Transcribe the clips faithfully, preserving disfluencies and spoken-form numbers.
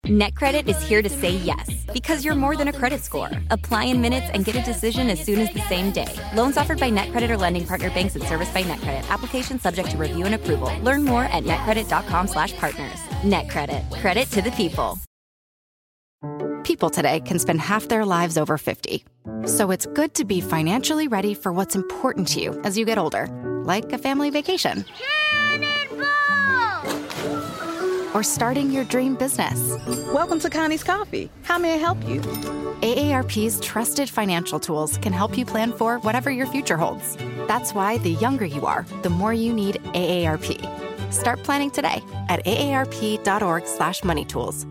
NetCredit is here to say yes, because you're more than a credit score. Apply in minutes and get a decision as soon as the same day. Loans offered by NetCredit or lending partner banks and serviced by NetCredit. Application subject to review and approval. Learn more at netcredit.com slash partners. NetCredit. Credit to the people. People today can spend half their lives over fifty. So it's good to be financially ready for what's important to you as you get older, like a family vacation. Or starting your dream business. Welcome to Connie's Coffee. How may I help you? A A R P's trusted financial tools can help you plan for whatever your future holds. That's why the younger you are, the more you need A A R P. Start planning today at aarp.org slash money tools.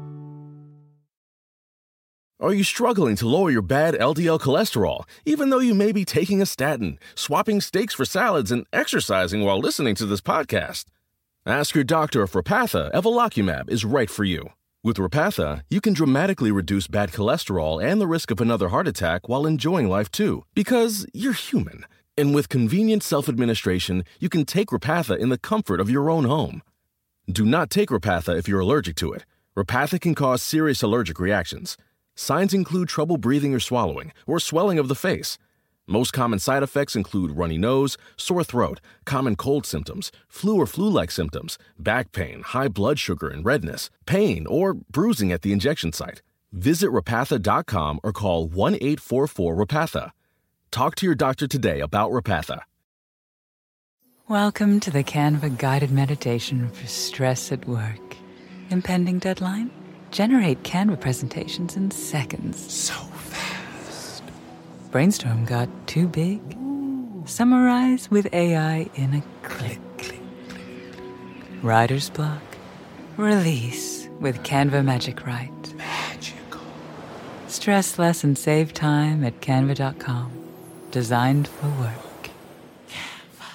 Are you struggling to lower your bad L D L cholesterol, even though you may be taking a statin, swapping steaks for salads, and exercising while listening to this podcast? Ask your doctor if Repatha Evolocumab is right for you. With Repatha, you can dramatically reduce bad cholesterol and the risk of another heart attack while enjoying life too, because you're human. And with convenient self-administration, you can take Repatha in the comfort of your own home. Do not take Repatha if you're allergic to it. Repatha can cause serious allergic reactions. Signs include trouble breathing or swallowing, or swelling of the face. Most common side effects include runny nose, sore throat, common cold symptoms, flu or flu-like symptoms, back pain, high blood sugar and redness, pain, or bruising at the injection site. Visit Repatha dot com or call one eight four four Repatha. Talk to your doctor today about Repatha. Welcome to the Canva guided meditation for stress at work. Impending deadline? Generate Canva presentations in seconds. So fast. Brainstorm got too big? Ooh. Summarize with A I in a click. click, click. Writer's block? Release with Canva Magic Write. Magical. Stress less and save time at canva dot com. Designed for work. Canva.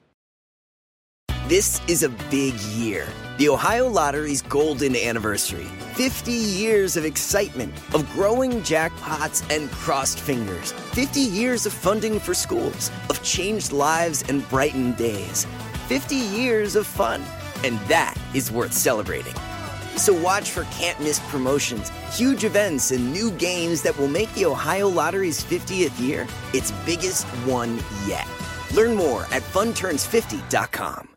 This is a big year. The Ohio Lottery's golden anniversary. fifty years of excitement, of growing jackpots and crossed fingers. fifty years of funding for schools, of changed lives and brightened days. fifty years of fun, and that is worth celebrating. So watch for can't-miss promotions, huge events, and new games that will make the Ohio Lottery's fiftieth year its biggest one yet. Learn more at fun turns fifty dot com.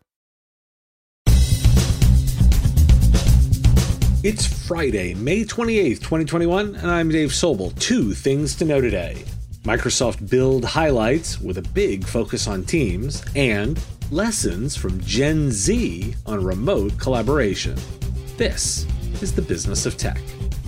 It's Friday, May twenty-eighth, twenty twenty-one, and I'm Dave Sobel. Two things to know today. Microsoft Build highlights with a big focus on Teams, and lessons from Gen Z on remote collaboration. This is the Business of Tech.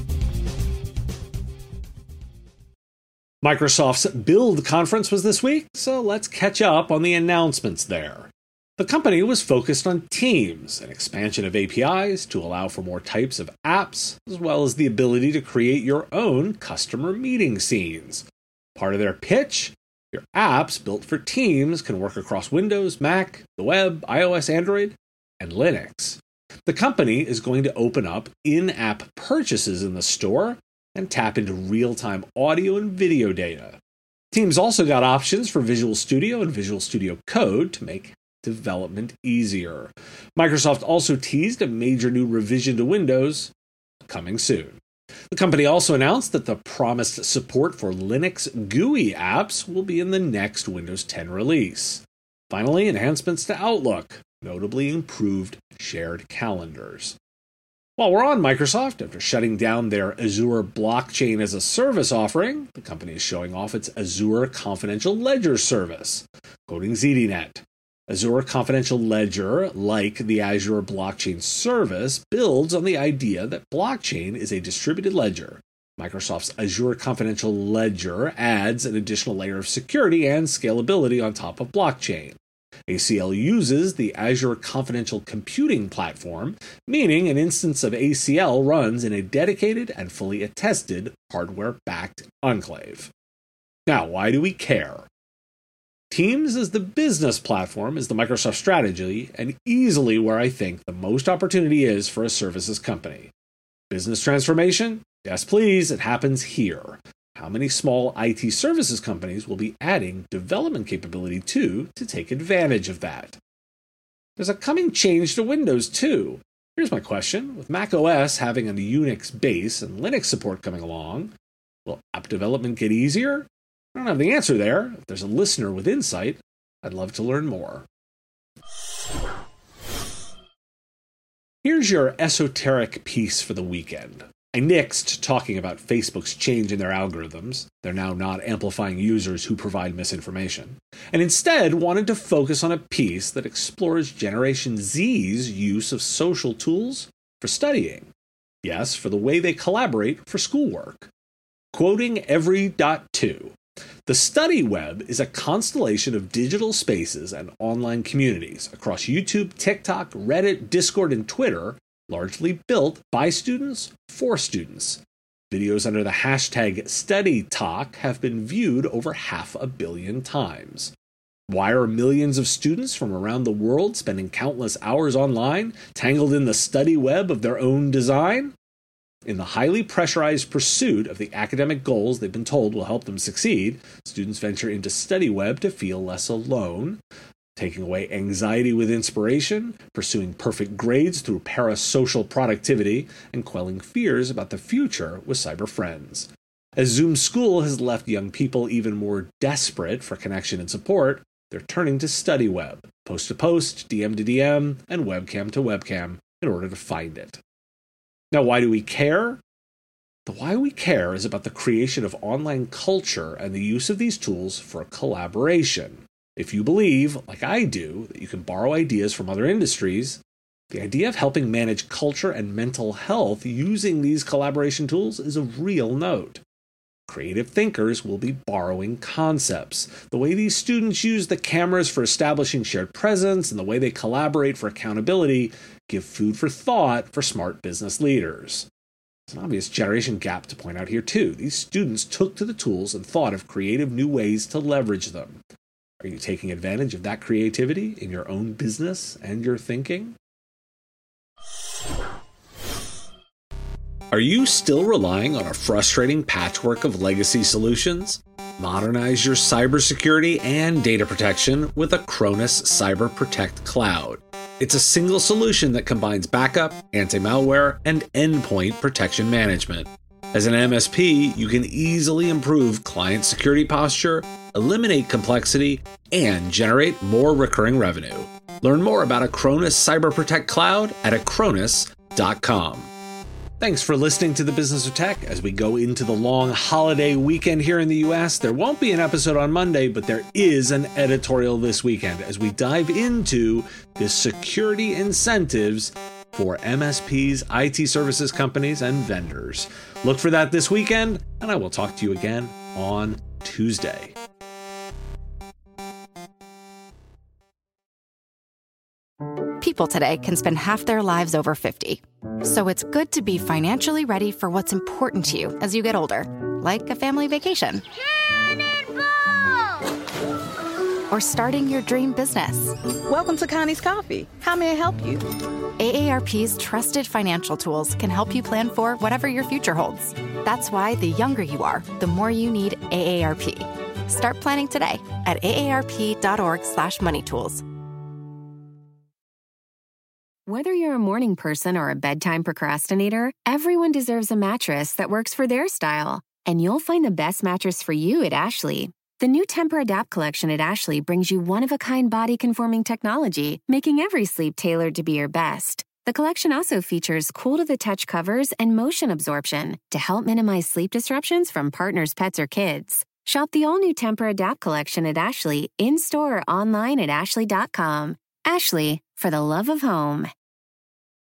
Microsoft's Build conference was this week, so let's catch up on the announcements there. The company was focused on Teams, an expansion of A P Is to allow for more types of apps, as well as the ability to create your own customer meeting scenes. Part of their pitch, your apps built for Teams can work across Windows, Mac, the web, iOS, Android, and Linux. The company is going to open up in-app purchases in the store and tap into real-time audio and video data. Teams also got options for Visual Studio and Visual Studio Code to make development easier. Microsoft also teased a major new revision to Windows coming soon. The company also announced that the promised support for Linux G U I apps will be in the next Windows ten release. Finally, enhancements to Outlook, notably improved shared calendars. While we're on Microsoft, after shutting down their Azure Blockchain as a Service offering, the company is showing off its Azure Confidential Ledger service. Quoting ZDNet, Azure Confidential Ledger, like the Azure Blockchain Service, builds on the idea that blockchain is a distributed ledger. Microsoft's Azure Confidential Ledger adds an additional layer of security and scalability on top of blockchain. A C L uses the Azure Confidential Computing Platform, meaning an instance of A C L runs in a dedicated and fully attested hardware-backed enclave. Now, why do we care? Teams as the business platform is the Microsoft strategy, and easily where I think the most opportunity is for a services company. Business transformation? Yes, please, it happens here. How many small I T services companies will be adding development capability to to take advantage of that? There's a coming change to Windows too. Here's my question. With macOS having a Unix base and Linux support coming along, will app development get easier? I don't have the answer there. If there's a listener with insight, I'd love to learn more. Here's your esoteric piece for the weekend. I nixed talking about Facebook's change in their algorithms. They're now not amplifying users who provide misinformation. And instead wanted to focus on a piece that explores Generation Z's use of social tools for studying. Yes, for the way they collaborate for schoolwork. Quoting Every dot two. The study web is a constellation of digital spaces and online communities across YouTube, TikTok, Reddit, Discord, and Twitter, largely built by students for students. Videos under the hashtag StudyTalk have been viewed over half a billion times. Why are millions of students from around the world spending countless hours online, tangled in the study web of their own design? In the highly pressurized pursuit of the academic goals they've been told will help them succeed, students venture into StudyWeb to feel less alone, taking away anxiety with inspiration, pursuing perfect grades through parasocial productivity, and quelling fears about the future with cyber friends. As Zoom School has left young people even more desperate for connection and support, they're turning to StudyWeb, post to post, D M to D M, and webcam to webcam in order to find it. Now, why do we care? The why we care is about the creation of online culture and the use of these tools for collaboration. If you believe, like I do, that you can borrow ideas from other industries, the idea of helping manage culture and mental health using these collaboration tools is a real note. Creative thinkers will be borrowing concepts. The way these students use the cameras for establishing shared presence and the way they collaborate for accountability give food for thought for smart business leaders. There's an obvious generation gap to point out here too. These students took to the tools and thought of creative new ways to leverage them. Are you taking advantage of that creativity in your own business and your thinking? Are you still relying on a frustrating patchwork of legacy solutions? Modernize your cybersecurity and data protection with Acronis Cyber Protect Cloud. It's a single solution that combines backup, anti-malware, and endpoint protection management. As an M S P, you can easily improve client security posture, eliminate complexity, and generate more recurring revenue. Learn more about Acronis Cyber Protect Cloud at acronis dot com. Thanks for listening to The Business of Tech. As we go into the long holiday weekend here in the U S, there won't be an episode on Monday, but there is an editorial this weekend as we dive into the security incentives for M S Ps, I T services companies, and vendors. Look for that this weekend, and I will talk to you again on Tuesday. People today can spend half their lives over fifty. So it's good to be financially ready for what's important to you as you get older, like a family vacation. Or starting your dream business. Welcome to Connie's Coffee. How may I help you? A A R P's trusted financial tools can help you plan for whatever your future holds. That's why the younger you are, the more you need A A R P. Start planning today at aarp.org slash money tools. Whether you're a morning person or a bedtime procrastinator, everyone deserves a mattress that works for their style. And you'll find the best mattress for you at Ashley. The new Tempur-Adapt collection at Ashley brings you one-of-a-kind body-conforming technology, making every sleep tailored to be your best. The collection also features cool-to-the-touch covers and motion absorption to help minimize sleep disruptions from partners, pets, or kids. Shop the all-new Tempur-Adapt collection at Ashley, in-store or online at ashley dot com. Ashley, for the love of home.